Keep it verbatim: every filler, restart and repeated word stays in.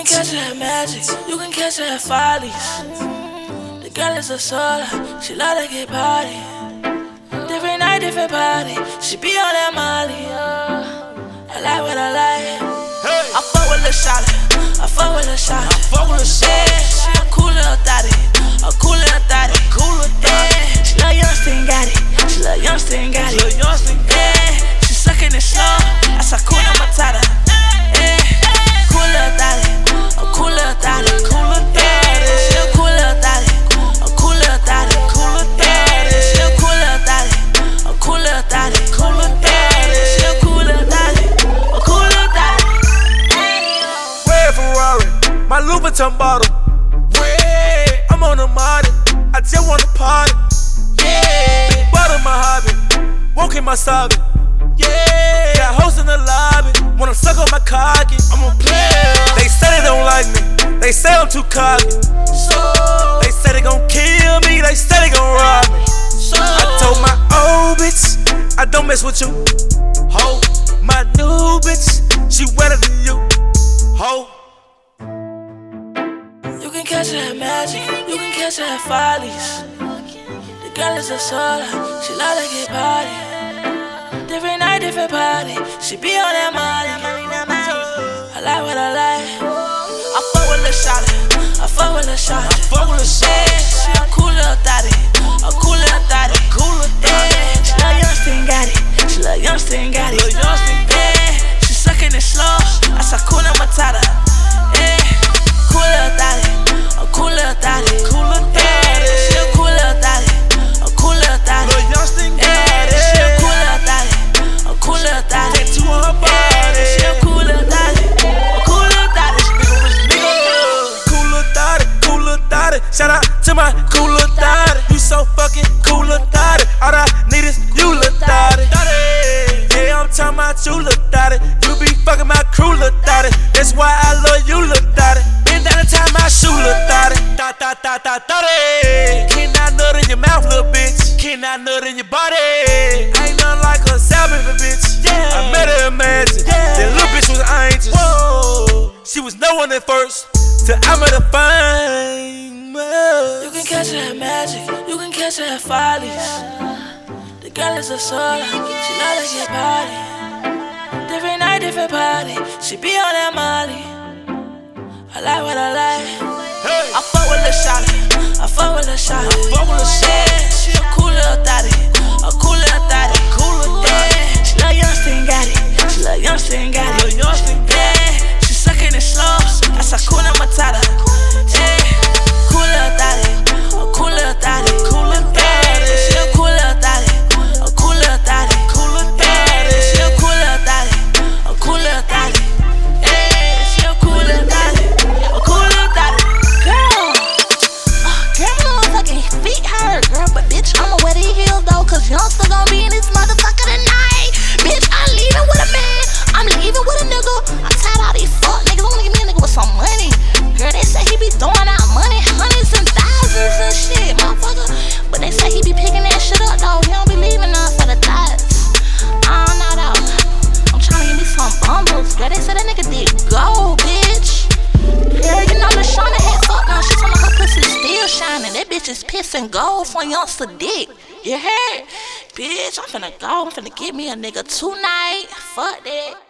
catch her at Magic, you can catch her at Follies. The girl is a soda, she love to get party. Different night, different party, she be on that Molly. I like what I like. Hey. I fuck with Lil Shawty, I fuck with Lil Shawty. I fuck with Lil Shawty. Yeah, she a cool little thotty, a cool little thotty, cool little thotty. Yeah, she love youngster and got it, she love youngster and got it. Yeah, she sucking it slow, I saw Kuna Matata. Yeah, cool little thotty, a cool little thotty, cool little thotty. She a cool little thotty, a cool little thotty, cool little thotty. She a cool little thotty, a cool little thotty, cool little thotty. She a cool little thotty, a cool little thotty. Red Ferrari, my Louis Vuitton bottle. Red, I'm on a Marty, I just wanna party. Yeah, big butter my hobby, walking my sobbing. Yeah, got hoes in the lobby, wanna suck on my cocky. I'm a player. They say they don't like me, they say I'm too cocky. So they say they gon' kill me, they say they gon' rob me. So I told my old bitch, I don't mess with you. Ho, my new bitch, she wetter than you. Ho. You can catch her at Magic, you can catch her at Follies. The girl is a soda, she love to get party. Different night, different party, she be on that Molly. I like what I like. I fuck with Lil Shawty, I fuck with Lil Shawty. I fuck with Lil Shawty. Yeah, she a cool little thotty, a cool little thotty, cool little thotty. Yeah, she love youngster and got it, she love youngster and got it. Yeah, she sucking it slow, I saw Kuna Matata. Yeah, cool little thotty, a cool little thotty, cool little thotty. She a cool little thotty, a cool little thotty. Yeah, she a cool little thotty, a cool little thotty. Tattoo on her body. She a cool little thotty, a cool little thotty. Cool little thotty, cool little thotty. Shout out to my cool little thotty. You so fucking cool little thotty. All I need is you little thotty. Yeah, I'm talking about you little thotty. You be fucking my crew little thotty. That's why I love you little thotty. Been down the time my shoe little thotty. Thot, thot, thot, thot, thotty. Can I nut in your mouth, little bitch? Can I nut in your body? Ain't nothing like a salmon, bitch. Yeah. I met her in Magic. Yeah. That little bitch was anxious. Whoa. She was no one at first, till I met her fine. You can catch her at Magic, you can catch her at Follies. The girl is a soda, she love to get party. Different night, different party, she be on that Molly. I like what I like. Hey. I fuck with Lil Shawty, I fuck with Lil Shawty. I fuck with Lil Shawty. Yeah, she a cool little thotty, a cool little thotty, cool little thotty. Yeah, she love youngster and got it, she love youngster and got it. Yeah, she sucking it slow, I saw Kuna Matata. Yeah, cool little thotty, a cool little thotty, cool little thotty. She a cool little thotty, a cool little thotty, cool little thotty. She a cool little thotty, a cool little thotty. Yeah, she a cool little thotty, a cool little thotty. Girl, uh, girl, my motherfucking feet hurt, girl. But bitch, I'ma wear these heels though, cause youngster gon' be in this motherfucker tonight. Bitch, I'm leaving with a man, I'm leaving with a nigga. I'm tired of all these fuck niggas, wanna give me a nigga with some money. Girl, they say he be throwing out money, hundreds and thousands and shit, motherfucker. But they say he be picking that shit up though, he don't be leaving us for the thoughts. I don't know though, I'm trying to give me some bumbles. Girl, they say that nigga did go, bitch. Girl, you know the Shauna had fucked now, she told me her pussy still shining. That bitch is pissing gold for youngster dick. You heard? Bitch, I'm finna go, I'm finna get me a nigga tonight. Fuck that.